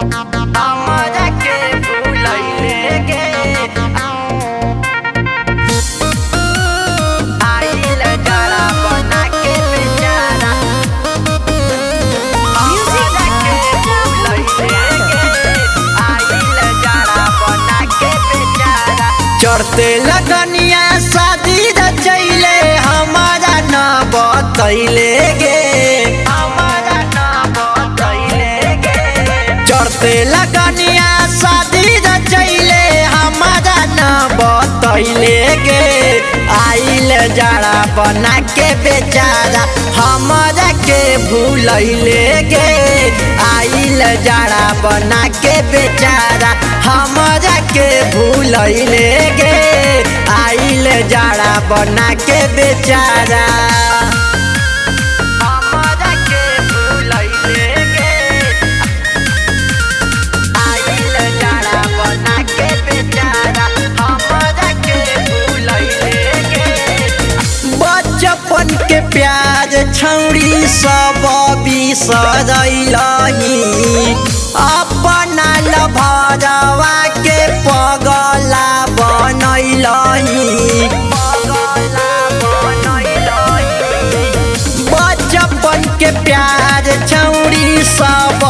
हमरा के भुलैले गे आइल जरा बना के बेचारा हमरा के भुलैले गे आइल जरा बना के बेचारा चढ़ते लगनिया शादी रचैले हमारा न बतैले गे हमारा न बतैले गे चढ़ते लगनिया शादी रचैले हमारा न बतैले गे आइल जरा बना के बेचारा हमरा के भुलैले गे आइल जरा बना के बेचारा हमरा के भुलैले गे आइल जरा बना के बेचारा हमरा के भुलैले गे आइल जरा बना के बेचारा हमरा के भुलैले गे बचपन के प्यार छौरी सब बिसरैलही अपना लभरवा के पगला बनैलही बचपन के प्यार छौरी सब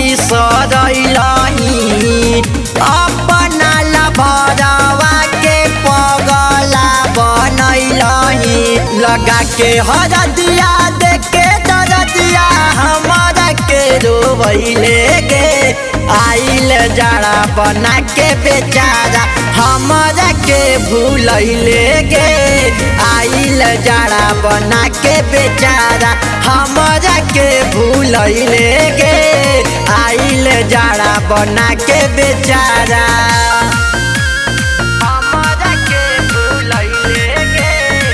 बिसरैलही अपना लभरवा के पगला बनैलही लगा के हरदिया देखे दरदिया हमरा के रोवैले गे आइल जरा बना के बेचारा हमरा के भुलैले गे आइल जरा बना के बेचारा हमरा के भुलैले गे आइल जरा बना के बेचारा हमरा के भुलैले गे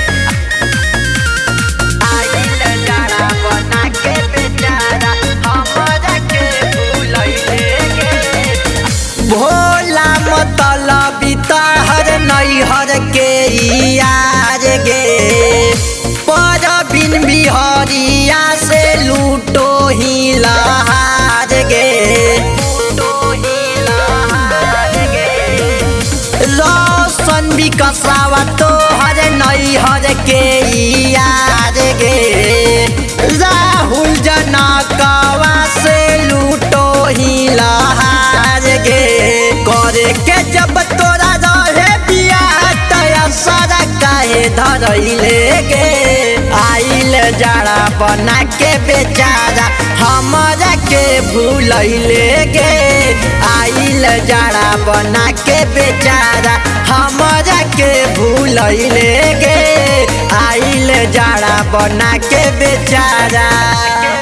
आइल जरा बना के बेचारा हमरा के भुलैले गे भोला मतलबी तहर नैहर के यार गे पर बिन बिहरिया से लूटो ही लहार गे रोशन विकसावा तोहर नैहर के यार गे राहुल जनकवा से लूटो ही लहार गे करे के जब तोरा रहे बियाह तया सारा काहे धरैले गे आइल जरा बना के बेचारा हमरा के भुलैले गे आइल जरा बना के बेचारा हमरा के भुलैले गे आइल जरा बना के बेचारा।